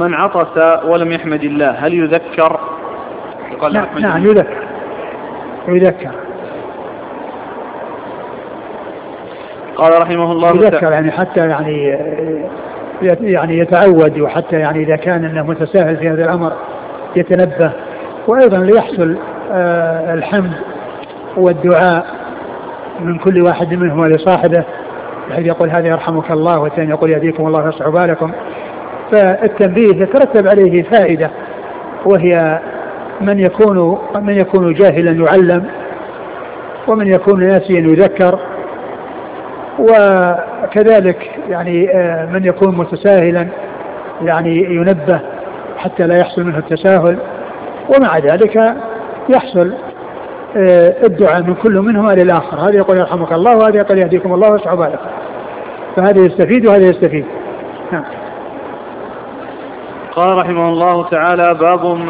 من عطس ولم يحمد الله هل يذكر؟ نعم يذكر. قال رحمه الله يذكر يعني حتى يعني يتعود، وحتى يعني إذا كان أنه متساهل في هذا الأمر يتنبه، وأيضا ليحصل الحمد والدعاء من كل واحد منهما لصاحبه، بحيث يقول هذا يرحمك الله والثاني يقول يهديكم الله ويصلح بالكم. فالتنبيه يترتب عليه فائدة، وهي من يكون جاهلا يعلم، ومن يكون ناسيا يذكر، وكذلك يعني من يكون متساهلا يعني ينبه حتى لا يحصل منه التساهل، ومع ذلك يحصل الدعاء من كل منهما للآخر، هذا يقول يرحمك الله وهذا يقول يهديكم الله ويصلح بالكم، فهذا يستفيد وهذا يستفيد. قال رحمه الله تعالى: باب